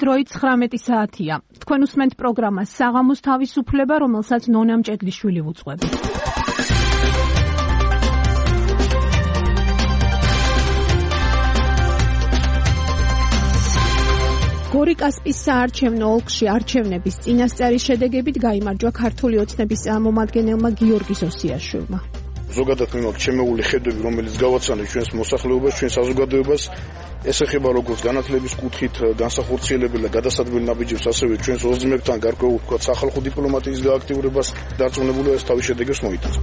დროით 19 საათია. Თქვენ უსმენთ პროგრამას საღამოს თავისუფლება, რომელსაც ნონა მჭედლიშვილი უძღვებით. გორი-კასპის საარჩევნო ოლქში არჩევნების წინასწარი შედეგებით გაიმარჯვა ქართული ოცნების წარმომადგენელმა გიორგი ზოსიაშვილმა. ზოგადად მე მაქვს ჩემეული ხედვები, რომელიც გავაცანე ჩვენს მოსახლეობას, ჩვენს საზოგადოებას. ეს ეხება როგორც განათლების კუთხით განსახორციელებელ და გადასადგმელ ნაბიჯებს, ასევე ჩვენს ოზრმებთან გარკვეულ სახალხო დიპლომატიის გააქტიურებას. დარწმუნებულია ეს თავის შედეგებს მოიტანს.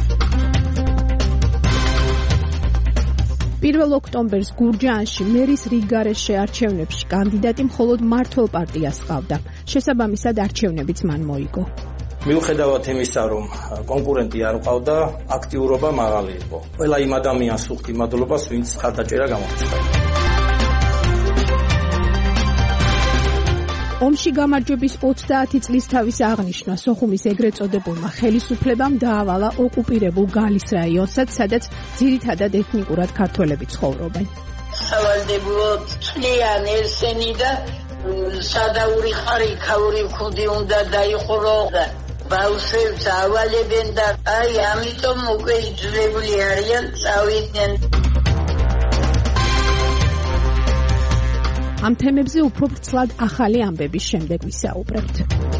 1 ოქტომბერს გურჯაანში მერის რიგგარეშე არჩევნებში კანდიდატი მხოლოდ მართლ პარტიას ჰყავდა. შესაბამისად არჩევნებიც მან მოიგო. მიუხედავად იმისა, რომ კონკურენტი არ ყავდა, აქტიურობა მაღალი იყო. ყველა იმ ადამიანს ვუხდი მადლობას, ვინც ხარდაჭერა გამოხდა. ომში გამარჯვების 30 წლის თავის აღნიშვნა სოხუმის ეგრეთ წოდებულმა ხელისუფლებამ დაავალა ოკუპირებულ გალის რაიონსაც, სადაც ძირითადად ეთნიკურად ქართველები ცხოვრობენ. სავალდებულო წლიან ესენი და სადაური ხარი ქაური ხუდი უნდა დაიხურო და ბავშვებს ავალებენ და აი ამიტომ უკვე იძულებული არიან წავიდნენ. ამ თემებზე უფრო ვრცლად ახალი ამბების შემდეგ ვისაუბრებთ.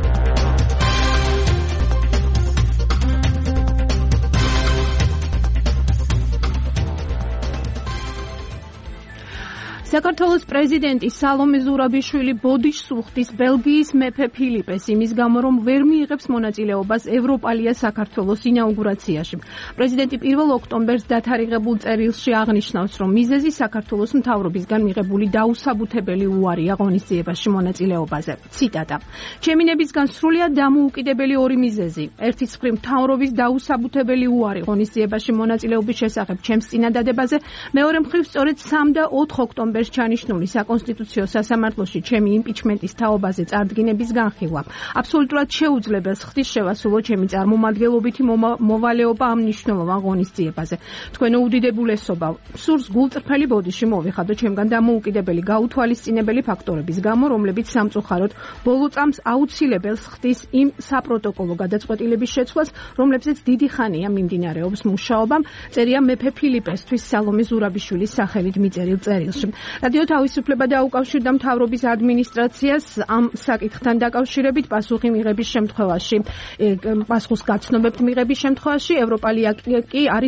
საქართველოს პრეზიდენტი სალომე ზურაბიშვილი ბოდიშს უხდის ბელგიის მეფე ფილიპეს იმის გამო, რომ ვერ მიიღებს მონაწილეობას ევროპალია საქართველოს ინაუგურაციაში. პრეზიდენტი 1 ოქტომბერს დათარიღებულ წერილში აღნიშნავს, რომ მიზეზი საქართველოს მთავრობისგან მიღებული დაუსაბუთებელი უარია ღონისძიებაში მონაწილეობაზე. ციტატა: ჩემინებისგან სრულიად დამოუკიდებელი ორი მიზეზი. ერთის მხრივ მთავრობის დაუსაბუთებელი უარი ღონისძიებაში მონაწილეობის შესახებ ჩემს წინადადებაზე, მეორე მხრივ სწორედ 3 და 4 ოქტომბერს ჩანიშნული საკონსტიტუციო სასამართლოში ჩემი იმპიჩმენტის თაობაზე წარდგინების განხილვა. აბსოლუტურად შეუძლებელს ხდის შევასრულო ჩემი წარმომადგენლობითი მოვალეობა ამ მნიშვნელოვან ღონისძიებაზე. თქვენო უდიდებულესობა, სურს გულწრფელი ბოდიში მოვიხადო ჩემგან დამოუკიდებელი გაუთვალისწინებელი ფაქტორების გამო, რომლებიც სამწუხაროდ ბოლო წამს აუცილებელს ხდის იმ საპროტოკოლო გადაწყვეტილების შეცვლას, რომლებზეც დიდი ხანია მიმდინარეობს მუშაობა, წერია მეფე ფილიპესთვის სალომე ზურაბიშვილის სახელით მიწერილ წერილში. რადიო თავისუფლება დაუკავშირდა მთავრობის ადმინისტრაციას ამ საკითხთან დაკავშირებით პასუხი მიღების შემთხვევაში, პასუხის გაცნობებთ მიღების შემთხვევაში ევროპალია კი არის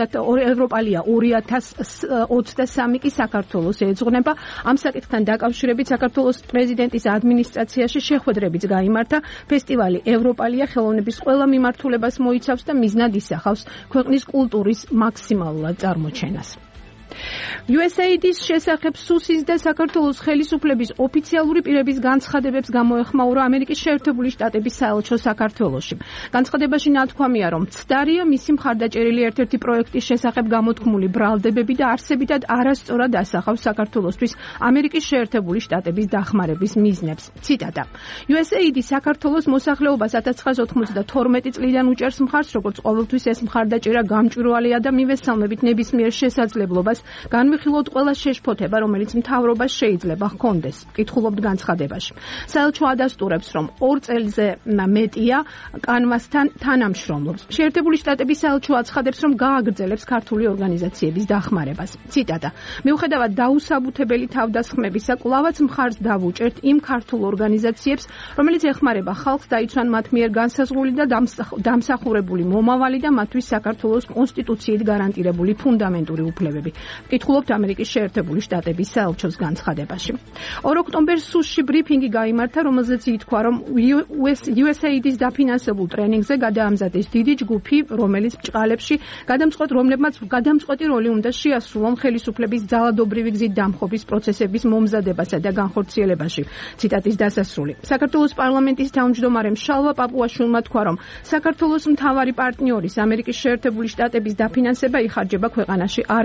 2023 კი საქართველოს ეძღვნება. ამ საკითხთან დაკავშირებით საქართველოს პრეზიდენტის ადმინისტრაციაში შეხვედრებიც გაიმართა. ფესტივალი ევროპალია ხელოვნების ყველა მიმართულებას მოიცავს და მიზნად ისახავს ქვეყნის კულტურის მაქსიმალურად წარმოჩენას. USAID-ის შესახებ სუსის და საქართველოს ხელისუფლების ოფიციალური პირების განცხადებებს გამოეხმაურა ამერიკის შეერთებული შტატების საელჩო საქართველოში. განცხადებაში ნათქვამია, რომ ცდარია მისი მხარდაჭერილი ერთ-ერთი პროექტის შესახებ გამოთქმული ბრალდებები და არსებითად არასწორად ასახავს საქართველოსთვის ამერიკის შეერთებული შტატების დახმარების მიზნებს. ციტატა: USAID საქართველოს მოსახლეობას 1992 წლიდან უჭერს მხარს, როგორც ყოველთვის ეს მხარდაჭერა გამჭვირვალეა და მივესალმებით ნებისმიერ შესაძლებლობას განვიხილოთ ყველა შეშფოთება, რომელიც მთავრობას შეიძლება ჰქონდეს. კითხულობთ განცხადებაში. საელჩო ადასტურებს, რომ 2 წელზე მეტია კანვასთან თანამშრომლობს. შეერთებული შტატების საელჩო აცხადებს, რომ გააგრძელებს ქართული ორგანიზაციების დახმარებას. ციტატა: მიუხედავად დაუსაბუთებელი თავდასხმებისა, კვლავაც მხარს დავუჭერთ იმ ქართულ ორგანიზაციებს, რომელიც ეხმარება ხალხს დაიცვან მათ მიერ განსაზღვრული და დამსახურებული მომავალი და მათთვის საქართველოს კონსტიტუციით გარანტირებული ფუნდამენტური უფლებები. კითხულობთ ამერიკის შეერთებული შტატების საელჩოს განცხადებაში. 2 ოქტომბერს სუსში ბრიფინგი გაიმართა, რომელზეც ითქვა, რომ USAID-ის დაფინანსებულ ტრენინგზე გადაამზადეს დიდი ჯგუფი, რომელიც ბჭყალებში რომლებმაც გადამწყვეტი როლი უნდა შეასრულონ ხელისუფლების ძალადობრივი გზით დამხობის პროცესების მომზადებასა და განხორციელებაში. ციტატის დასასრული. საქართველოს პარლამენტის თავმჯდომარემ შალვა პაპუაშვილმა თქვა, რომ საქართველოს მთავარი პარტნიორის ამერიკის შეერთებული შტატების დაფინანსება იხარჯება ქვეყანაში არეულობის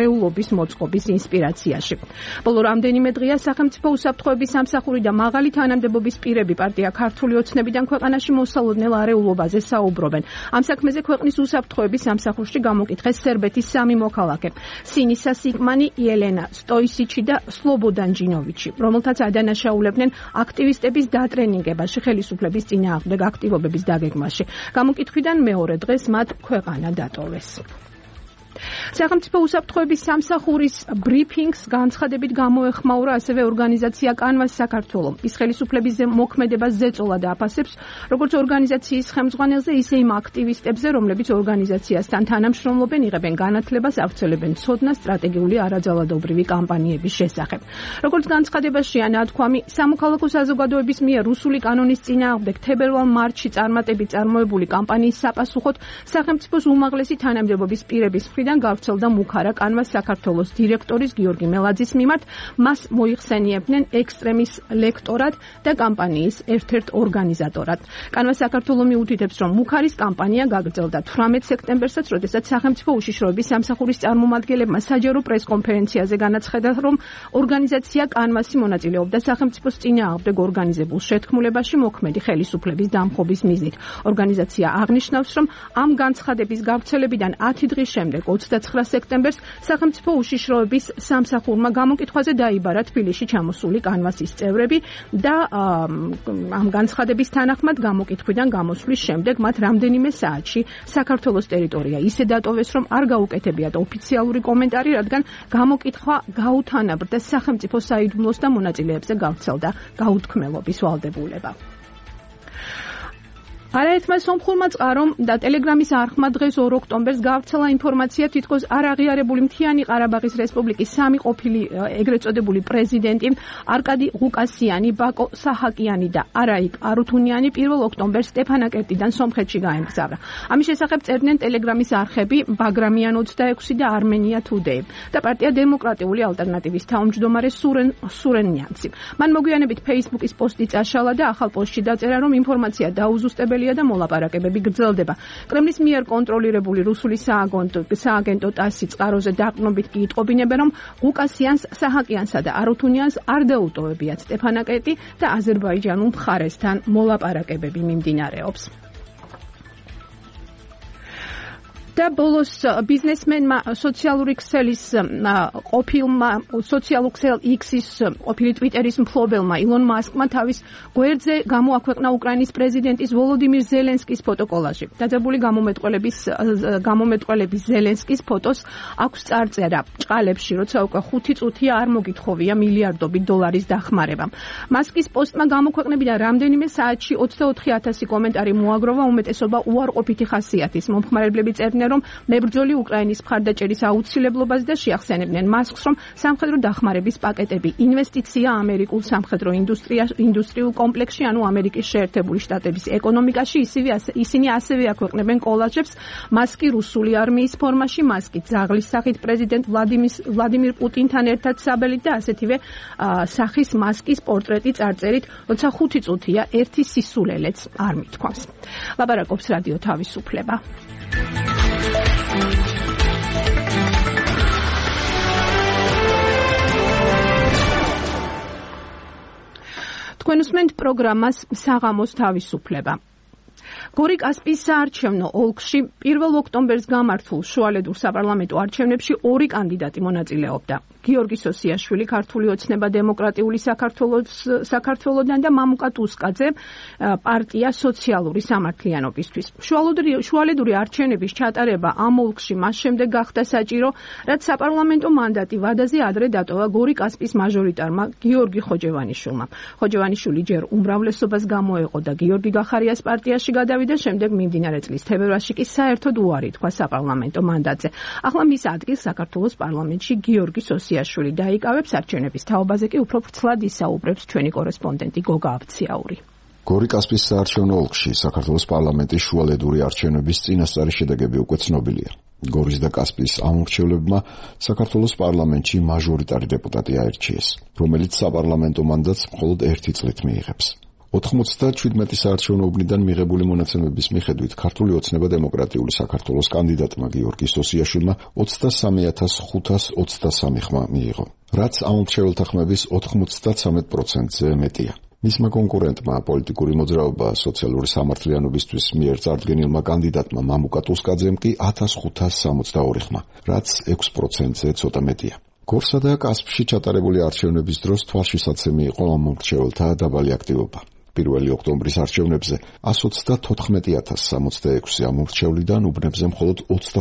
მოწყობის ინსპირაციაში. ბოლო რამდენიმე დღეა სახელმწიფო უსაფრთხოების სამსახური და მაღალი თანამდებობის პირები პარტია ქართული ოცნებიდან ქვეყანაში მოსალოდნელ არეულობაზე საუბრობენ. ამ საქმეზე ქვეყნის უსაფრთხოების სამსახურში გამოკითხეს სერბეთის 3 მოქალაქე: სინისა სიკმანი, იელენა სტოისიჩი და სლობოდან ჯინოვიჩი, რომელთაც ადანაშაულებდნენ აქტივისტების დატრენინგებაში, ხელისუფლების წინააღმდეგ აქტივობების დაგეგმაში. გამოკითხვიდან მეორე დღეს მათ ქვეყანა დატოვეს. სახელმწიფო უსაფრთხოების სამსახურის ბრიფინგს განცხადებით გამოეხმაურა ასევე ორგანიზაცია კანვას საქართველო. ის ხელისუფლების მოქმედებას ზეწოლა და აფასებს როგორც ორგანიზაციის ხელმძღვანელზე, ისე იმ აქტივისტებზე, რომლებიც ორგანიზაციასთან თანამშრომლობენ, იღებენ განათლებას, ავრცელებენ ცოდნას სტრატეგიული არაძალადობრივი კამპანიების შესახებ. როგორც განცხადებაშია ნათქვამი, სამოქალაქო საზოგადოების მიერ რუსული კანონის წინააღმდეგ თებერვალ-მარტში წარმოებული კამპანიის საპასუხოდ სახელმწიფოს უმაღლესი თანამდებობის პირების მხრიდან გავრცელდა მუხარა კანვას საქართველოს დირექტორის გიორგი მელაძის მიმართ, მას მოიხსენიებდნენ ექსტრემის ლექტორად და კამპანიის ერთ-ერთ ორგანიზატორად. კანვას საქართველო მიუთითებს, რომ მუხარის კამპანია გაგრძელდა 18 სექტემბერსაც, როდესაც სახელმწიფო უშიშროების სამსახურის წარმომადგენლებმა საჯარო პრესკონფერენციაზე განაცხადა, რომ ორგანიზაცია კანვასი მონაწილეობდა სახელმწიფოს წინააღმდეგ ორგანიზებულ შეთქმულებაში მოქმედი ხელისუფლების დამხობის მიზნით. ორგანიზაცია აღნიშნავს, რომ ამ განცხადების გავრცელებიდან 10 დღის შემდეგ 29 სექტემბერს სახელმწიფო უშიშროების სამსახურმა გამოკითხვაზე დაიბარა თბილისში ჩამოსული კანვასის წევრები და ამ განცხადების თანახმად გამოკითხვიდან გამოსვლის შემდეგ მათ რამდენიმე საათში საქართველოს ტერიტორია ისე დატოვეს, რომ არ გაუკეთებიათ ოფიციალური კომენტარი, რადგან გამოკითხვა გაუთანაბრდა სახელმწიფო საიდუმლოს და მონაწილეებზე გავრცელდა გაუთქმელობის ვალდებულება. არაერთმა სომხურმა წყარომ და ტელეგრამის არხმა დღეს 2 ოქტომბერს გავრცელა ინფორმაცია, თითქოს არ აღიარებული მთიანი ყარაბაღის რესპუბლიკის 3 ყოფილი ეგრეთ წოდებული პრეზიდენტი არკადი ღუკასიანი, ბაკო საჰაკიანი და არაიკ არუთუნიანი 1 ოქტომბერს სტეფანაკერტიდან სომხეთში გაემგზავრა. ამის შესახებ წერდნენ ტელეგრამის არხები ბაგრამიან 26 და არმენია Today და პარტია დემოკრატიული ალტერნატივის თავმჯდომარე სურენ ნიანცი. მან მოგვიანებით Facebook-ის პოსტი წაშალა და ახალ პოსტში დაწერა, რომ ინფორმაცია დაუზუსტებელია და მოლაპარაკებები გრძელდება. კრემლის მიერ კონტროლირებული რუსული სააგენტო ტასი წყაროზე დაყრდნობით კი იტყობინებენ, რომ ღუკასიანს, საჰაკიანსა და არუთუნიანს არ დაუტოვებიათ სტეფანაკერტი და აზერბაიჯანულ მხარესთან მოლაპარაკებები მიმდინარეობს. და ბოლოს ბიზნესმენმა სოციალური ქსელის ყოფილმა სოციალურ ქსელ X-ის ყოფილი Twitter-ის მფლობელმა ილონ მასკმა თავის გვერდზე გამოაქვეყნა უკრაინის პრეზიდენტის ვოლოდიმირ ზელენსკის ფოტოკოლაჟი. დაძაბული გამომეტყველების ზელენსკის ფოტოს აქვს წარწერა ჭყალებში, როცა უკვე 5 წუთია არ მოგითხოვია მილიარდობით დოლარის დახმარება. მასკის პოსტმა გამოქვეყნებიდან რამდენიმე საათში 24,000 კომენტარი მოაგროვა, უმეტესობა უარყოფითი ხასიათის. მომხმარებლები წერდნენ, რომ მებრძოლი უკრაინის მხარდაჭერის აუცილებლობას და შეახსენებდნენ მასკს, რომ სამხედრო დახმარების პაკეტები ინვესტიცია ამერიკულ სამხედრო ინდუსტრიულ კომპლექსში, ანუ ამერიკის შეერთებული შტატების ეკონომიკაში. ისინი ასევე აქვეყნებენ კოლაჟებს მასკი რუსული არმიის ფორმაში, მასკი ძაღლის სახით პრეზიდენტ ვლადიმირ პუტინთან ერთად საბელით და ასეთივე სახის მასკის პორტრეტი წარწერით, როცა 5 წუთია ერთი სისულელეც არ მithქვამს. ლაპარაკობს რადიო თავისუფლება. თქვენ უსმენთ პროგრამას საღამოს თავისუფლება. გორი კასპიის საარჩევნო ოლქში 1 ოქტომბერს გამართულ შუალედურ საპარლამენტო არჩევნებში 2 კანდიდატი მონაწილეობდა. გიორგი სოსიაშვილი, ქართული ოცნება დემოკრატიული საქართველოსდან და მამუკა ტუსკაძე, პარტია სოციალური სამართლიანობისთვის. შუალედური არჩევნების ჩატარება ამ ოლქში მას შემდეგ გახდა საჭირო, რაც საპარლამენტო მანდატი ვადაზე ადრე დატოვა გორი კასპიის მაჟორიტარმა გიორგი ხოჯევანიშვილმა. ხოჯევანიშვილი ჯერ უმრავლესობას გამოეყო და გიორგი გახარიას პარტიაში გადავიდა, შემდეგ მიმდინარე წლის თებერვალში კი საერთოდ უარი თქვა საპარლამენტო მანდატზე. ახლა მის ადგილს საქართველოს პარლამენტში გიორგი სოსიაშვილი დაიკავებს. არჩევნების თაობაზე კი უფრო ვრცლად ისაუბრებს ჩვენი კორესპონდენტი გოგა აბციაური. გორი კასპიის საარჩევნო ოლქში საქართველოს პარლამენტის შუალედური არჩევნების წინასწარი შედეგები უკვე ცნობილია. გორის და კასპიის ამორჩევლებმა საქართველოს პარლამენტში მაჟორიტარი დეპუტატი აირჩიეს, რომელიც საპარლამენტო მანდატს მხოლოდ 1 წლით მიიღებს. 97 საარჩევნო უბნიდან მიღებული მონაცემების მიხედვით ქართული ოცნება დემოკრატიული საქართველოს კანდიდატმა გიორგი სოსიაშვილმა 23,523 ხმა მიიღო, რაც ამომრჩეველთა ხმების 93%-ზე მეტია. მისმა კონკურენტმა პოლიტიკური მოძრაობა სოციალური სამართლიანობისთვის მიერ წარდგენილმა კანდიდატმა მამუკა ტუსკაძემ კი 1562 ხმა, რაც 6%-ზე ცოტა მეტია. გორსა და კასპში ჩატარებული არჩევნების დროს თვალშისაცემი იყო ამომრჩეველთა დაბალი აქტივობა. 1 ოქტომბრის არჩევნებზე 134,066 ამომრჩევლიდან უბნებზე მხოლოდ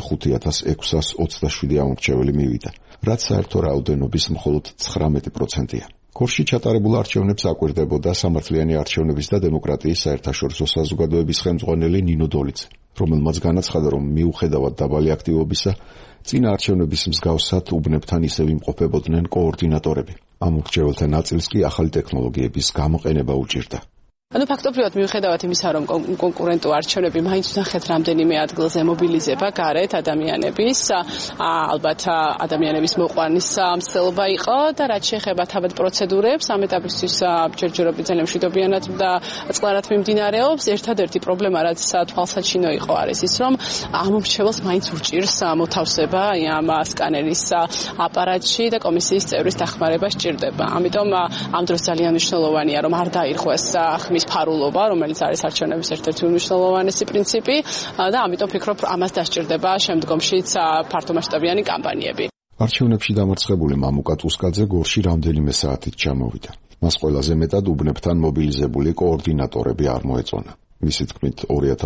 25,627 ამომრჩეველი მივიდა, რაც საერთო რაოდენობის მხოლოდ 19%-ია. გორში ჩატარებულ არჩევნებს აკვირდებოდა სამართლიანი არჩევნების და დემოკრატიის საერთაშორისო საზოგადოების ხელმძღვანელი ნინო დოლიძე, რომელმაც განაცხადა, რომ მიუხედავად დაბალი აქტივობისა, წინა არჩევნების მსგავსად უბნებთან ისევ იმყოფებოდნენ კოორდინატორები. ამომრჩეველთა ნაწილს კი ახალი ტექნოლოგიების გამოყენება უჭირდა. ფაქტობრივად მიუხედავად იმისა, რომ კონკურენტო არჩევნები მაინც ნახეთ რამდენიმე ადგილზე მობილიზება გარეთ ადამიანების, ალბათ ადამიანების მოყვანის მსელობა იყო და რაც შეეხება თავად პროცედურებს, ამ ეტაპისთვის ჯერჯერობით ძალიან მშვიდობიანად და წყლარად მიმდინარეობს. ერთადერთი პრობლემა, რაც თვალსაჩინო იყო, არის ის, რომ ამომრჩეველს მაინც უჭირს მოთავსება ამ სკანერის აპარატში და კომისიის წევრის დახმარება სჭირდება. ამიტომ ამ დროს ძალიან მნიშვნელოვანია, რომ არ დაირღვეს ფარულობა, რომელიც არის არჩევნების ერთ-ერთი უმნიშვნელოვანესი პრინციპი და ამიტომ ფიქრობ, ამას დასჭირდება შემდგომშიც ფართომასშტაბიანი კამპანიები. არჩევნებში დამარცხებული მამუკა ტუსკაძე გორში რამდენიმე საათით ჩამოვიდა. მას ყველაზე მეტად უბნებთან მობილიზებული კოორდინატორები არ მოეწონა. მისი თქმით,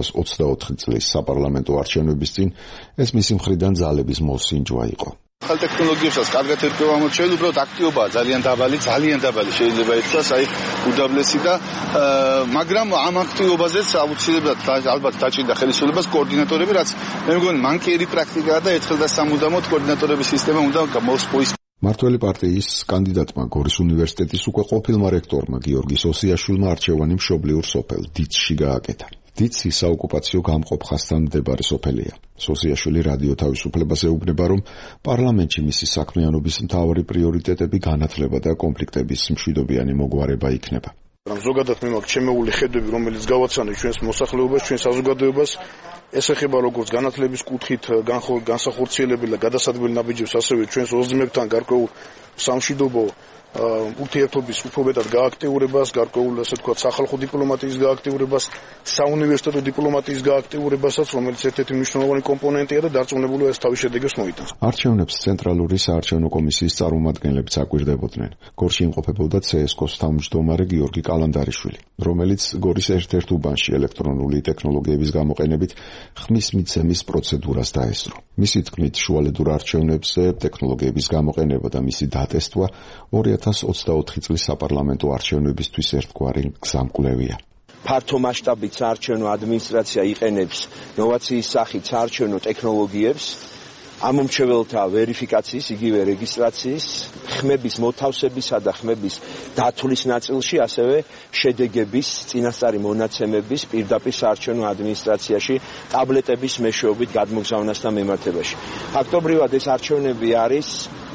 2024 წლის საპარლამენტო არჩევნების წინ ეს მისი მხრიდან ძალების მოსინჯვა იყო. ახალ ტექნოლოგიებსაც კარგად ერკვევა ამორჩეველი, უბრალოდ აქტივობაა ძალიან დაბალი შეიძლება ითქვას, უდაბლესი და მაგრამ ამ აქტივობაზეც აუცილებლად ალბათ დაჭირდა ხელისუფლებას კოორდინატორები, რაც მე მგონი მანკიერი პრაქტიკაა და ერთხელ და სამუდამოდ კოორდინატორების სისტემა უნდა მოსპოს. მართველი პარტიის კანდიდატმა გორის უნივერსიტეტის უკვე ყოფილმა რექტორმა გიორგი სოსიაშვილმა არჩევანი მშობლიურ სოფელ დიცში გააკეთა. დიცი საოკუპაციო გამყოფხასთან მდებარე სოფელია. სოსიაშვილი რადიო თავისუფლებას ეუბნება, რომ პარლამენტში მისი საქმიანობის მთავარი პრიორიტეტები განათლება და კონფლიქტების მშვიდობიანი მოგვარება იქნება. ზოგადად მე მაქვს ჩემეული ხედვები, რომელიც გავაცანე ჩვენს მოსახლეობას, ჩვენ საზოგადოებას, ეს ეხება როგორც განათლების კუთხით განსახორციელებელი და გადასადგმელი ნაბიჯებს, ასევე ჩვენს ოზრმებთან გარკვეულ სამშვიდობო ურთიერთობის უფრო მეტად გააქტიურებას, გარკვეულ ასე ვთქვათ, სახალხო დიპლომატიის გააქტიურებას, საუნივერსიტეტო დიპლომატიის გააქტიურებასაც, რომელიც ერთ-ერთი მნიშვნელოვანი კომპონენტია და დარწმუნებულია ეს თავის შედეგებს მოიტანს. არჩევნებს ცენტრალური საარჩევნო კომისიის წარმომადგენლებიც აკვირდებოდნენ. გორში იმყოფებოდა CSKO-ს თავმჯდომარე გიორგი კალანდარიშვილი, რომელიც გორის ერთ-ერთ უბანში ელექტრონული ტექნოლოგიების გამოყენებით ხმის მიცემის პროცედურას დაესწრო. მისი თქმით, შუალედურ არჩევნებზე ტექნოლოგიების გამოყენება და მისი დატესტვა 2024 წლის საპარლამენტო არჩევნებისთვის ერთგვარი გზამკვლევია. ფართო მასშტაბით საარჩევნო ადმინისტრაცია იყენებს ნოვაციის სახით საარჩევნო ტექნოლოგიებს, ამომრჩეველთა ვერიფიკაციის, იგივე რეგისტრაციის, ხმების მოთავსებისა და ხმების დათვლის ნაწილში, ასევე შედეგების, წინასწარი მონაცემების პირდაპირ საარჩევნო ადმინისტრაციაში ტაბლეტების მეშვეობით გადმოგზავნასთან მიმართებაში. ფაქტობრივად ეს არჩევნები არის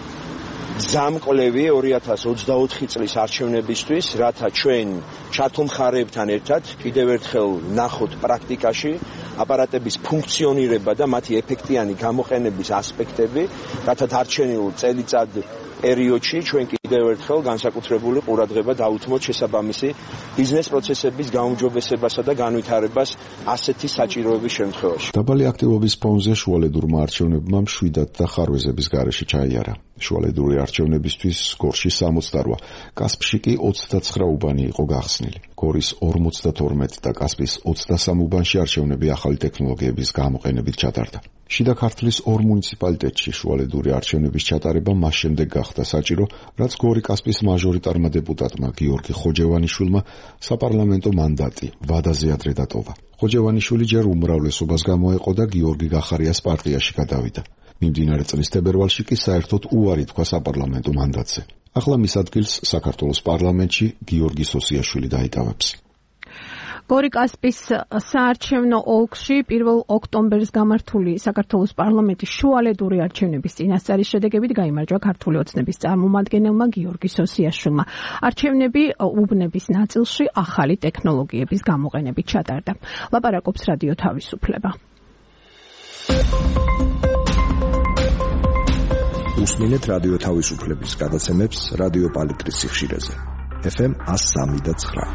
გზამკვლევი 2024 წლის არჩევნებისთვის, რათა ჩვენ ჩართულ მხარეებთან ერთად კიდევ ერთხელ ვნახოთ პრაქტიკაში აპარატების ფუნქციონირება და მათი ეფექტიანი გამოყენების ასპექტები, რათა დარჩენილ წელიწად პერიოდში ჩვენ კიდევ ერთხელ განსაკუთრებული ყურადღება დავუთმოთ შესაბამისი ბიზნეს პროცესების გაუმჯობესებასა და განვითარებას ასეთი საჭიროების შემთხვევაში. დაბალი აქტივობის ფონზე შუალედურმა არჩევნებმა მშვიდად და ხარვეზების გარეშე ჩაიარა. შუალედური არჩევნებისთვის გორში 68, კასპში კი 29 უბანი იყო გახსნილი. გორის 52 და კასპის 23 უბანში არჩევნები ახალი ტექნოლოგიების გამოყენებით ჩატარდა. შიდა ქართლის 2 მუნიციპალიტეტში შუალედური არჩევნების ჩატარება მას შემდეგ გახდა საჭირო, რაც გორი კასპის მაჟორიტარმა დეპუტატმა გიორგი ხოჯევანიშვილმა საპარლამენტო მანდატი ვადაზე ადრე დატოვა. ხოჯევანიშვილი ჯერ უმრავლესობას გამოეყო და გიორგი გახარიას პარტიაში გადავიდა. მიმდინარე წლის თებერვალში კი საერთოდ უარი თქვა საპარლამენტო მანდატზე. ახლა მის ადგილს საქართველოს პარლამენტში გიორგი სოსიაშვილი დაიკავებს. გორიკასპის საარჩევნო ოლქში 1 ოქტომბერს გამართული საქართველოს პარლამენტის შუალედური არჩევნების წინასწარის შედეგებით გაიმარჯვა ქართული ოცნების წარმომადგენელმა გიორგი სოსიაშვილმა. არჩევნები უბნების ნაწილში ახალი ტექნოლოგიების გამოყენებით ჩატარდა. ლაპარაკობს რადიო თავისუფლება. უსმინეთ რადიო თავისუფლების გადაცემებს რადიო პალიტრის სიხშირეზე. FM 103.9.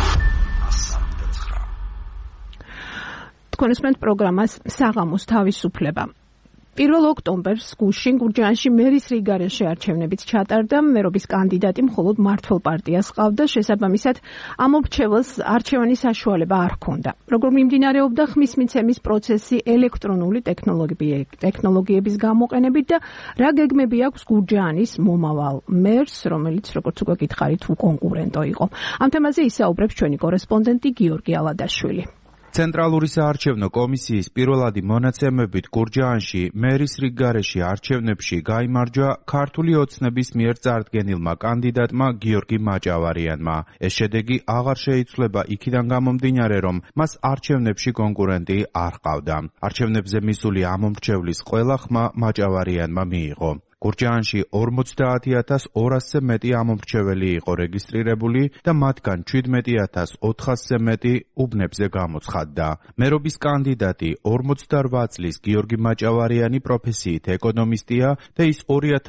თქვენ უსმენთ პროგრამას საღამოს თავისუფლება. 1 ოქტომბერს გუშინ გურჯაანში მერის რიგარეში არჩევნებიც ჩატარდა. მერობის კანდიდატი მხოლოდ მართლ პარტიას ჰყავდა, შესაბამისად ამორჩეველს არჩევანის საშუალება არ ჰქონდა. როგორ მიმდინარეობდა ხმის მიცემის პროცესი ელექტრონული ტექნოლოგიების გამოყენებით და რა გეგმები აქვს გურჯაანის მომავალ მერს, რომელიც როგორც უკვე გითხარით უკონკურენტო იყო. ამ თემაზე ისაუბრებს ჩვენი კორესპონდენტი გიორგი ალადაშვილი. ცენტრალური საარჩევნო კომისიის პირველადი მონაცემებით გურჯაანში მერის რიგარეში არჩევნებში გაიმარჯვა ქართული ოცნების მიერ წარდგენილმა კანდიდატმა გიორგი მაჭავარიანმა. ეს შედეგი აღარ შეიცვლება იქიდან გამომდინარე, რომ მას არჩევნებში კონკურენტი არ ჰყავდა. არჩევნებზე მისული ამომრჩევლის ყველა ხმა მაჭავარიანმა მიიღო. გურჯაანში 50,200-ზე მეტი ამომრჩეველი იყო რეგისტრირებული და მათგან 17,400-ზე მეტი უბნებზე გამოცხადდა. მერობის კანდიდატი 48 წლის გიორგი მაჭავარიანი პროფესიით ეკონომისტია და ის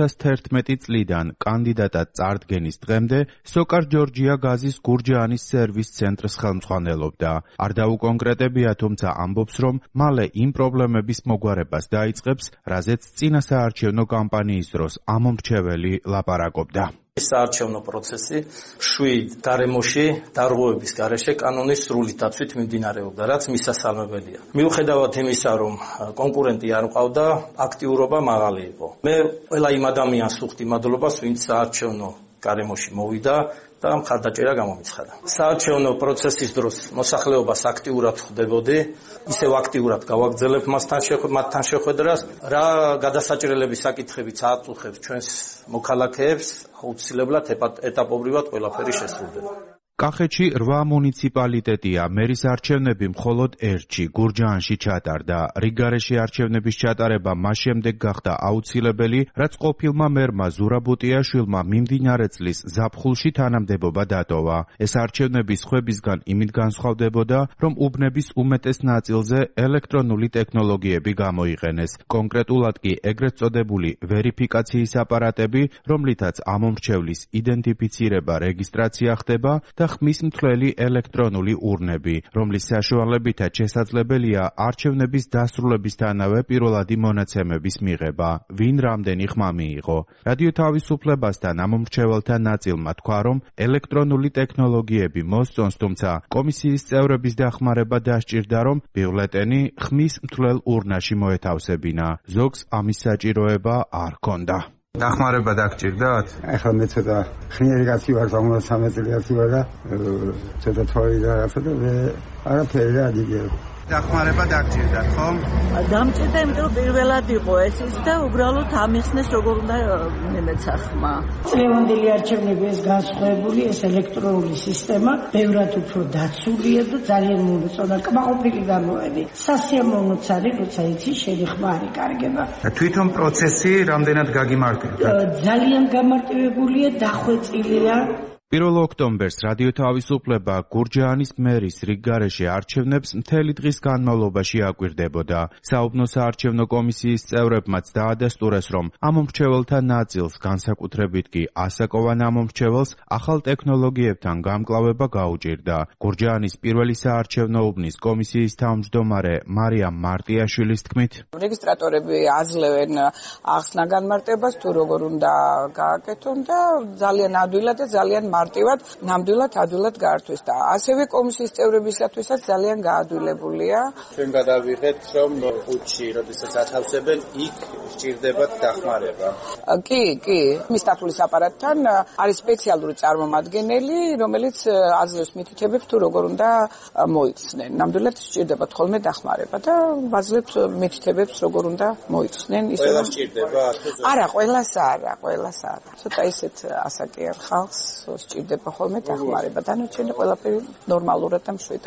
2011 წლიდან კანდიდატად წარდგენის დღემდე სოკარ ჯორჯია გაზის გურჯაანის სერვის ცენტრს ხელმძღვანელობდა. არ დაუკონკრეტებია, თუმცა ამბობს, რომ მალე იმ პრობლემების მოგვარებას დაიწყებს, რაზეც წინა საარჩევნო კამპანიის დროს ამომრჩეველი ლაპარაკობდა. საარჩევნო პროცესი შვიდ გარემოში დარღვევების გარეშე კანონის სრული დაცვით მიმდინარეობდა, რაც მისასალმებელია. მიუხედავად იმისა, რომ კონკურენტი არ მყავდა, აქტიურობა მაღალი იყო. მე ყველა იმ ადამიანს ვუხდი მადლობას, ვინც საარჩევნო გარემოში მოვიდა და მხარდაჭერა გამომიცხადა. საარჩევნო პროცესის დროს მოსახლეობას აქტიურად ხვდებოდი, ისევ აქტიურად გავაგრძელებ მათთან შეხვედრას, რა გადასაჭრელების საკითხებიც ააწუხებს ჩვენს მოქალაქეებს, აუცილებლად ეტაპობრივად ყველაფერი შესრულდება. კახეთში 8 მუნიციპალიტეტია, მერის არჩევნები მხოლოდ ერთში, გურჯაანში ჩატარდა. რიგარეში არჩევნების ჩატარება მას შემდეგ გახდა აუცილებელი, რაც ყოფილმა მერმა ზურაბუტიაშვილმა მიმდინარე წლის ზაფხულში თანამდებობა დატოვა. ეს არჩევნები სხვებისგან იმით განსხვავდებოდა, რომ უბნების უმეტეს ნაწილზე ელექტრონული ტექნოლოგიები გამოიყენეს. კონკრეტულად კი ეგრეთ წოდებული ვერიფიკაციის აპარატები, რომლითაც ამომრჩევლის იდენტიფიცირება, რეგისტრაცია ხდება და ხმის მთლელი ელექტრონული ურნები, რომლის საშუალებითაც შესაძლებელია არჩევნების დასრულებისთანავე პირველადი მონაცემების მიღება, ვინ რამდენი ხმა მიიღო. რადიო თავისუფლებასთან ამომრჩეველთა ნაწილმა თქვა, რომ ელექტრონული ტექნოლოგიები მოსწონს, თუმცა კომისიის წევრების დახმარება დასჭირდა, რომ ბიულეტენი ხმის მთლელ ურნაში მოეთავსებინა. ზოგს ამის საჭიროება არ ჰქონდა. დახმარება დაგჭირდათ? ახლა მე ცოტა ხნიერი კაცი ვარ, 13 წელი ვარ და ცოტა თვალი და რაღაცა და მე არაფერი რა დიდია. დახმარება დაგჭირდათ, ხო? დამჭირდა, იმიტომ რომ პირველად იყო ეს და უბრალოდ ამიხსნეს როგორ უნდა მემეცა ხმა. წლევანდელი არჩევნები ეს განსხვავებული, ეს ელექტრონული სისტემა ბევრად უფრო დაცულია და ძალიან მოუწოდა კმაყოფილი გამოედი. სასიამოვნოც არის, როცა იცი შენი ხმა არ იკარგება. თვითონ პროცესი რამდენად გაგიმარტივდა? ძალიან გამარტივებულია, დახვეწილია. 1 ოქტომბერს რადიო თავისუფლება გურჯაანის მერის რიგარეში არჩევნებს მთელი დღის განმავლობაში აკვირდებოდა. საუბნო საარჩევნო კომისიის წევრებმაც დაადასტურეს, რომ ამომრჩეველთა ნაწილს, განსაკუთრებით კი ასაკოვან ამომრჩეველს, ახალ ტექნოლოგიებთან გამკლავება გაუჭირდა. გურჯაანის პირველი საარჩევნო უბნის კომისიის თავმჯდომარე მარიამ მარტიაშვილის თქმით, რეგისტრატორები აძლევენ ახსნა განმარტებას, თუ როგორ უნდა გააკეთონ და ძალიან ადვილად და ძალიან მარტივად, ნამდვილად ადვილად გაართვის და ასევე კომისიის წევრებისათვისაც ძალიან გაადვილებულია. ჩვენ გადავიღეთ, რომ ხუთში, როდესაც ათავსებენ, იქ სჭირდებათ დახმარება. კი, მისთათვლის აპარატთან არის სპეციალური წარმომადგენელი, რომელიც აძლევს მითითებებს, თუ როგორ უნდა მოიხსნენ. ნამდვილად სჭირდებათ ხოლმე დახმარება და ვაძლევთ მითითებებს, როგორ უნდა მოიხსნენ. ყველა სჭირდება? არა, ყველას არა. ცოტა ისეთ ასაკიან ხალხს სჭირდება ხოლმე დახმარება. დანარჩენი ყველაფერი ნორმალურად და მშვიდად.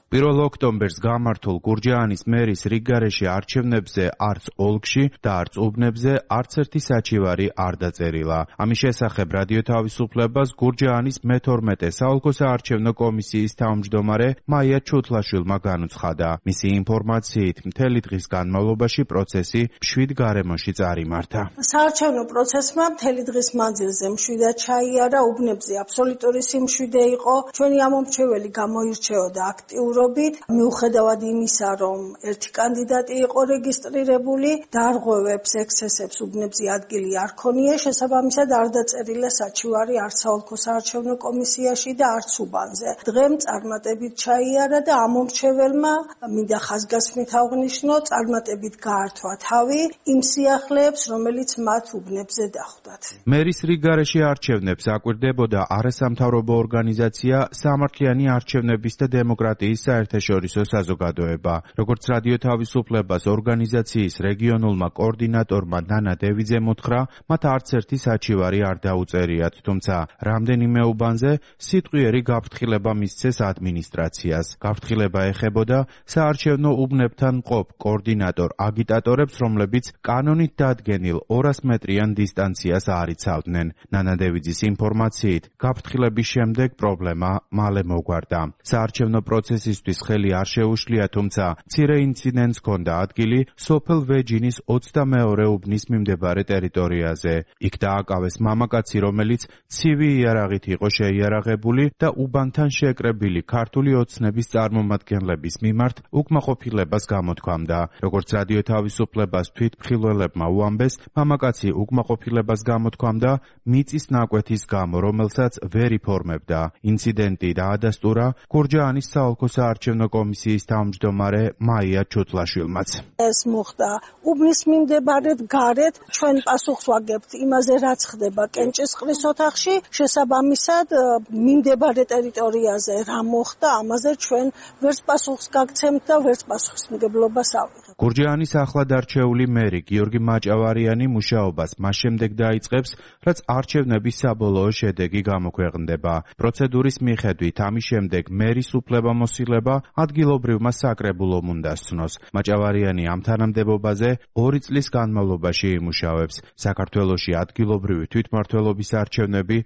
1 ოქტომბერს გამართულ გურჯაანის მერის რიგგარეშე არჩევნებზე არც ოლქში და არც უბნებზე არც ერთი საჩივარი არ დაწერილა. ამის შესახებ რადიო თავისუფლებას გურჯაანის მე-12 საოლქო საარჩევნო კომისიის თავმჯდომარე მაია ჩუთლაშვილმა განუცხადა. მისი ინფორმაციით, მთელი დღის განმავლობაში პროცესი 7 გარემოში წარიმართა. საარჩევნო პროცესმა მთელი დღის მანძილზე მშვიდად ჩაიარა, უბნებზე აბსოლუტური სიმშვიდე იყო. ჩვენი ამომრჩეველი გამოირჩეოდა აქტიურობით, მიუხედავად იმისა, რომ ერთი კანდიდატი იყო რეგისტრირებული, დარღვევებს, ექსცესებს უბნებზე ადგილი არ ქონია, შესაბამისად არ დაწერილა საჩივარი არც საოლქო საარჩევნო კომისიაში და არც უბანზე. დღემ წარმატებით ჩაიარა და ამომრჩეველმა მინდა ხაზგასმით აღვნიშნო, წარმატებით გაართვა თავი იმ სიახლეებს, რომელიც მათ უბნებზე დახვდათ. მერის რიგგარეშე არჩევნებს აკვირდებოდა არასამთავრობო ორგანიზაცია სამართლიანი არჩევნების და დემოკრატიის საერთაშორისო საზოგადოება. როგორც რადიო თავისუფლებას ორგანიზაციის რეგიონულმა კოორდინატორმა ნანა დევიძემ უთხრა, მათ არც ერთი საჩივარი არ დაუწერიათ, თუმცა რამდენიმე უბანზე სიტყვიერი გაფრთხილება მისცეს ადმინისტრაციას. გაფრთხილება ეხებოდა საარჩევნო უბნებთან მყოფ კოორდინატორ აგიტატორებს, რომლებიც კანონით დადგენილ 200 მეტრიან დისტანციას არ იცავდნენ. ნანა დევიძის ინფორმაციით, გაფრთხილების შემდეგ პრობლემა მალე მოგვარდა. საარჩევნო პროცესისთვის ხელი არ შეუშლია, თუმცა მცირე ინციდენტს ჰქონდა ადგილი სოფელ ვეჯინის 22 უბნის მიმდებარე ტერიტორიაზე. იქ დააკავეს მამაკაცი, რომელიც ცივი იარაღით იყო შეიარაღებული და უბანთან შეკრებილი ქართული ოცნების წარმომადგენლების მიმართ უკმაყოფილებას გამოთქვამდა. როგორც რადიო თავისუფლებას თვითმხილველებმა უამბეს, მამაკაცი უკმაყოფილებას გამოთქვამდა მიწის ნაკვეთის გამო, რომელსაც ვერ იფორმებდა. ინციდენტი დაადასტურა გურჯაანის საოლქო საარჩევნო კომისიის თავმჯდომარე მაია ჩუთლაშვილმაც. ეს მოხდა უბნის მიმდებარედ გარეთ, ჩვენ პასუხს ვაგებთ იმაზე, რაც ხდება კენჭისყრის ოთახში, შესაბამისად მიმდებარე ტერიტორიაზე რა მოხდა, ამაზე ჩვენ ვერც პასუხს გაგცემთ და ვერც პასუხისმგებლობას ავიღებთ. გურჯაანის ახლად არჩეული მერი გიორგი მაჭავარიანი მუშაობას მას შემდეგ დაიწყებს, რაც არჩევნების საბოლოო შედეგი გამოქვეყნდება. პროცედურის მიხედვით ამის შემდეგ მერის უფლებამოსილება ადგილობრივმა საკრებულომ უნდა სცნოს. მაჭავარიანი ამ თანამდებობაზე 2 წლის განმავლობაში იმუშავებს. საქართველოში ადგილობრივი თვითმმართველობის არჩევნები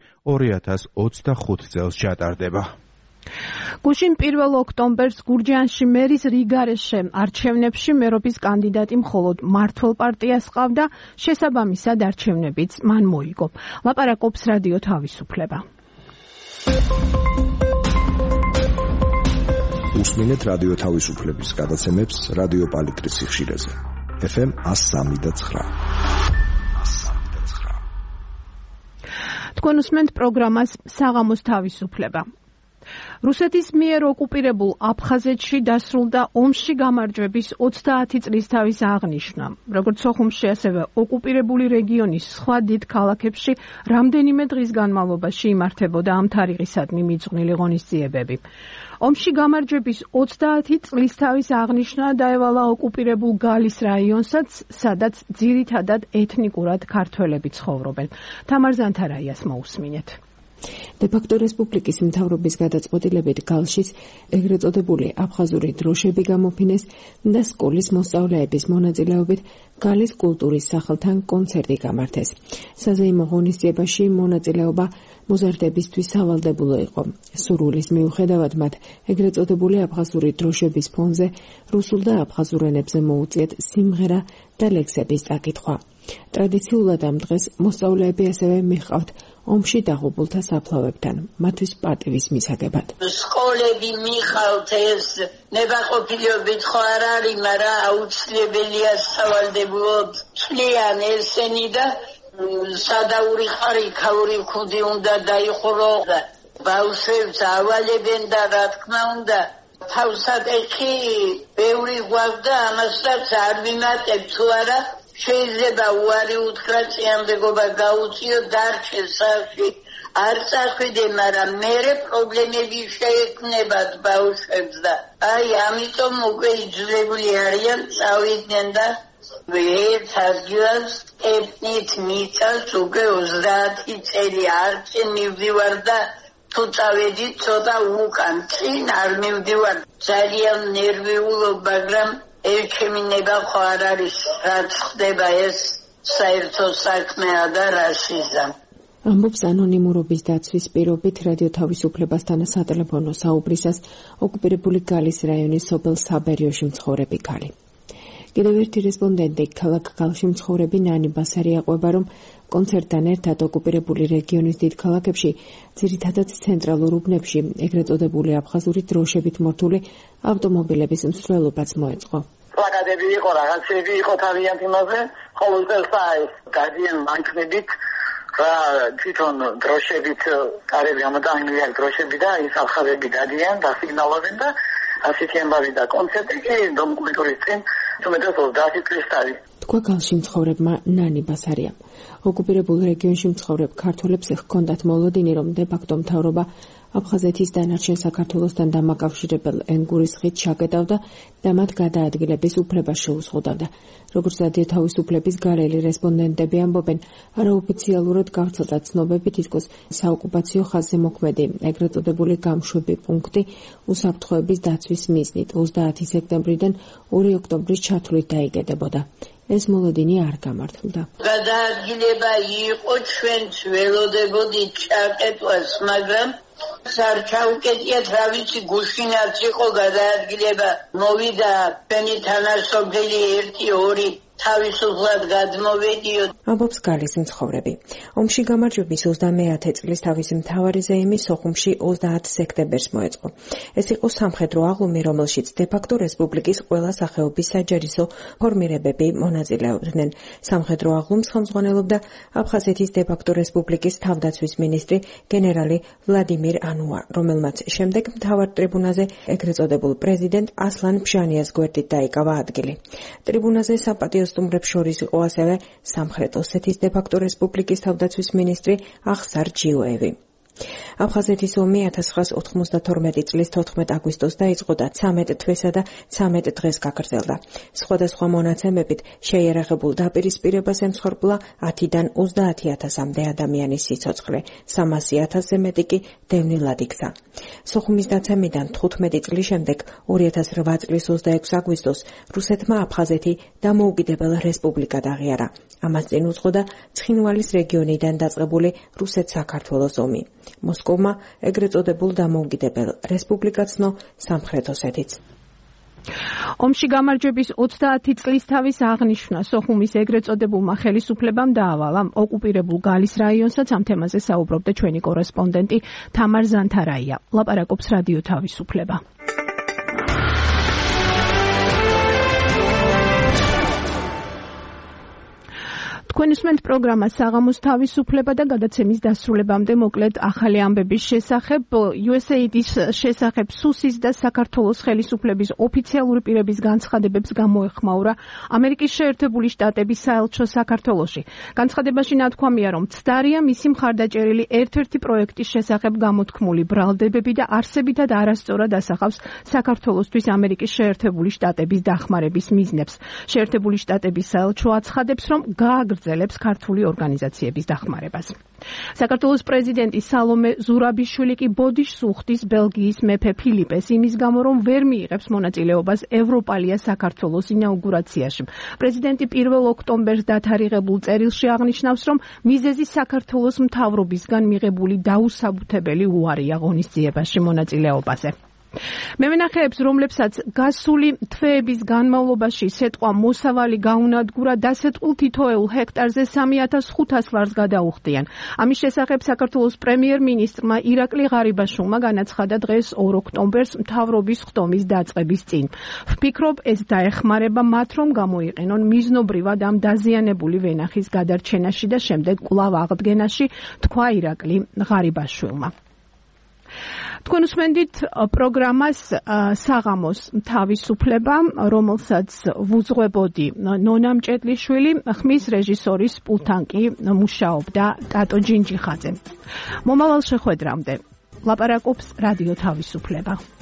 2025 წელს ჩატარდება. გუშინ 1 ოქტომბერს გურჯაანში მერის რიგგარეშე არჩევნებში მერობის კანდიდატი მხოლოდ მართლ პარტიას ჰყავდა, შესაბამისად არჩევნებიც მან მოიგო. ლაპარაკობს რადიო თავისუფლება. უსმინეთ რადიო თავისუფლების გადაცემებს რადიო პალიტრის სიხშირეზე. FM 103.9. თქვენ უსმენთ პროგრამას საღამოს თავისუფლება. რუსეთის მიერ ოკუპირებულ აფხაზეთში დასრულდა ომში გამარჯვების 30 წლისთავის აღნიშვნა. როგორც სოხუმში, ასევე ოკუპირებული რეგიონის სხვა დიდ ქალაქებში რამდენიმე დღის განმავლობაში იმართებოდა ამ თარიღისადმი მიძღვნილი ღონისძიებები. ომში გამარჯვების 30 წლისთავის აღნიშვნა დაევალა ოკუპირებულ გალის რაიონსაც, სადაც ძირითადად ეთნიკურად ქართველები ცხოვრობენ. თამარ ზანთარაიას მოусმინეთ. დე-ფაქტო რესპუბლიკის მთავრობის გადაწყვეტილებით გალშიც ეგრეთ წოდებული აფხაზური დროშები გამოფინეს და სკოლის მოსწავლეების მონაწილეობით გალის კულტურის სახელთან კონცერტი გამართეს. საზეიმო ღონისძიებაში მონაწილეობა მოზარდებისთვის სავალდებულო იყო. სურვილის მიუხედავად მათ ეგრეთ წოდებული აფხაზური დროშების ფონზე რუსულ და აფხაზურ ენებზე მოუწიეთ სიმღერა და ლექსების წაკითხვა. ტრადიციულად ამ დღეს მოსწავლეები ასევე მიჰყავთ ომში დაღუპულთა საფლავებთან, მათთვის პატივის მისაგებად. სკოლები მიხავთ ეს ნებაყოფილობით ხო არ არის, მაგრამ აუცილებელია სავალდებულოდ წლიან ესენი და სადაური ხარი ქაური ხუდი უნდა დაიხურო და ბავშვებს ავალებენ და რა თქმა უნდა თავსად ეხი ბევრი გვაქვს ამასაც არ ვიმატებ თუ არა შეიძლება უარი უთხრა წიამდეგობა გაუწიო დარჩეს სახში არ წახვიდე, მაგრამ მერე პრობლემები შეექმნებათ ბავშვებს და აი ამიტომ უკვე იძულებული არიან წავიდნენ და ერთ ადგილას ეთნით მიწას უკვე 30 წელი არჩენ მივდივარ და თუ წავედი ცოტა უკან წინ არ მივდივარ ძალიან ნერვიულობ მაგრამ ერთემი ნება ხო არ არის რაც ხდება ეს საერთო საქმეა და რასიზა ამბობს ანონიმურობის დაცვის პირობით რადიო თავისუფლებასთან სატელეფონო საუბრისას ოკუპირებული გალის რაიონის სოფელ საბერიოში მცხოვრები ქალი. კიდევ ერთი რესპონდენტი ქალაქ გალში მცხოვრები ნანი ბასარი აყვება, რომ კონცერტთან ერთად ოკუპირებული რეგიონის დიდ ქალაქებში, ძირითადად ცენტრალურ უბნებში, ეგრეთ წოდებული აფხაზური დროშებით მორთული ავტომობილების მსვლელობაც მოეწყო. პლაკატები იყო, რაღაცები იყო თავიანთ იმაზე, ყოველთვის გადიან ბანკებით რა თვითონ დროშებით კარები ამოდანილი დროშები და ის ახალები დადიან და სიგნალობენ და ასეთი ამბავი და კონცერტი კი დომ კულტურის წინ თუმეტეს 30 წლის არის. თქვა გალში მცხოვრებმა ნანი ბასარიამ. ოკუპირებულ რეგიონში მცხოვრებ ქართველებს ჰქონდათ მოლოდინი, რომ დე-ფაქტო მთავრობა აფხაზეთის დანარჩენ საქართველოსთან დამაკავშირებელ ენგურის ხიდს ჩაკეტავდა და მათ გადაადგილების უფლებას შეუზღუდავდა. როგორც რადიო თავისუფლების გარელი რესპონდენტები ამბობენ, არაოფიციალურად გავრცელდა ცნობები, თითქოს საოკუპაციო ხაზზე მოქმედი ეგრეთ წოდებული გამშვები პუნქტი უსაფრთხოების დაცვის მიზნით 30 სექტემბრიდან 2 ოქტომბრის ჩათვლით დაიგედებოდა. ეს მოლოდინი არ გამართლდა. გადაადგილება იყო ჩვენც ველოდებოდით ჩაკეტვას, მაგრამ სარჩაუკეტიათ რა ვიცი გუშინაც იყო გადაადგილება მოვიდა ჩვენი თანასოფელი 1-2 თავისუფლად გადმოვედიო. ამბობს გალის მცხოვრები. ომში გამარჯვების 30 წლის თავისი მთავარი ზეიმი სოხუმში 30 სექტემბერს მოეწყო. ეს იყო სამხედრო აღლუმი, რომელშიც დე-ფაქტო რესპუბლიკის ყველა სახეობის საჯარისო ფორმირებები მონაწილეობდნენ. სამხედრო აღლუმს ხელმძღვანელობდა აფხაზეთის დე-ფაქტო რესპუბლიკის თავდაცვის მინისტრი გენერალი ვლადიმირ ანუა, რომელმაც შემდეგ მთავარ ტრიბუნაზე ეგრეთ წოდებულ პრეზიდენტ ასლან ბჟანიას გვერდით დაიკავა ადგილი. ტრიბუნაზე საპატიო სტუმრებს შორის იყო ასევე სამხრეთ ოსეთის დე-ფაქტო რესპუბლიკის თავდაცვის მინისტრი ახსარ ჯიოევი. აფხაზეთის ომი 1992 წლის 14 აგვისტოს დაიწყო და 13 თვესა და 13 დღეს გაგრძელდა. სხვადასხვა მონაცემებით შეიარაღებულ დაპირისპირებას ემსხვერპლა 10-დან 30,000-მდე ადამიანის სიცოცხლე, 300,000-ზე მეტი კი დევნილად იქცა. სოხუმის დაცემიდან 15 წლის შემდეგ 2008 წლის 26 აგვისტოს რუსეთმა აფხაზეთი დამოუკიდებელ რესპუბლიკად აღიარა. ამას წინ უძღოდა ცხინვალის რეგიონიდან დაწყებული რუსეთ-საქართველოს ომი. მოსკოვმა ეგრეთ წოდებულ დამოუკიდებელ რესპუბლიკად ცნო სამხრეთ ოსეთიც. ომში გამარჯვების 30 წლის თავის აღნიშვნა სოხუმის ეგრეთ წოდებულმა ხელისუფლებამ დაავალა. ოკუპირებულ გალის რაიონსაც ამ თემაზე საუბრობდა ჩვენი კორესპონდენტი თამარ ზანთარაია. ლაპარაკობს რადიო თავისუფლება. თქვენ უსმენთ პროგრამას საღამოს თავისუფლება და გადაცემის დასრულებამდე მოკლედ ახალი ამბების შესახებ. USAID-ის შესახებ სუსის და საქართველოს ხელისუფლების ოფიციალური პირების განცხადებებს გამოეხმაურა ამერიკის შეერთებული შტატების საელჩო საქართველოში. განცხადებაში ნათქვამია, რომ ცდარია მისი მხარდაჭერილი ერთ-ერთი პროექტის შესახებ გამოთქმული ბრალდებები და არსებითად არასწორად ასახავს საქართველოსთვის ამერიკის შეერთებული შტატების დახმარების მიზნებს. შეერთებული შტატების საელჩო აცხადებს, რომ გააგრძელებს ქართული ორგანიზაციების დახმარებას. საქართველოს პრეზიდენტი სალომე ზურაბიშვილი კი ბოდიშს უხდის ბელგიის მეფე ფილიპეს იმის გამო, რომ ვერ მიიღებს მონაწილეობას ევროპალია საქართველოს ინაუგურაციაში. პრეზიდენტი 1 ოქტომბერს დათარიღებულ წერილში აღნიშნავს, რომ მიზეზი საქართველოს მთავრობისგან მიღებული დაუსაბუთებელი უარია ღონისძიებაში მონაწილეობაზე. მევენახეებს, რომლებსაც გასული თვეების განმავლობაში სეტყვა მოსავალი გაუნადგურა, დასეტყვილ თითოეულ ჰექტარზე 3,500 ლარს გადაუხდიან. ამის შესახებ საქართველოს პრემიერ-მინისტრმა ირაკლი ღარიბაშვილმა განაცხადა დღეს 2 ოქტომბერს მთავრობის ხდომის დაწყების წინ. ვფიქრობ, ეს დაეხმარება მათ, რომ გამოიყენონ მიზნობრივად ამ დაზიანებული ვენახის გადარჩენაში და შემდეგ კვლავ აღდგენაში, თქვა ირაკლი ღარიბაშვილმა. თქვენ უსმენდით პროგრამას საღამოს თავისუფლება, რომელსაც ვუძღვებოდი ნონა მჭედლიშვილი, ხმის რეჟისორის პულტთან კი მუშაობდა ტატო ჯინჯიხაძე. მომავალ შეხვედრამდე ლაპარაკობს რადიო თავისუფლება.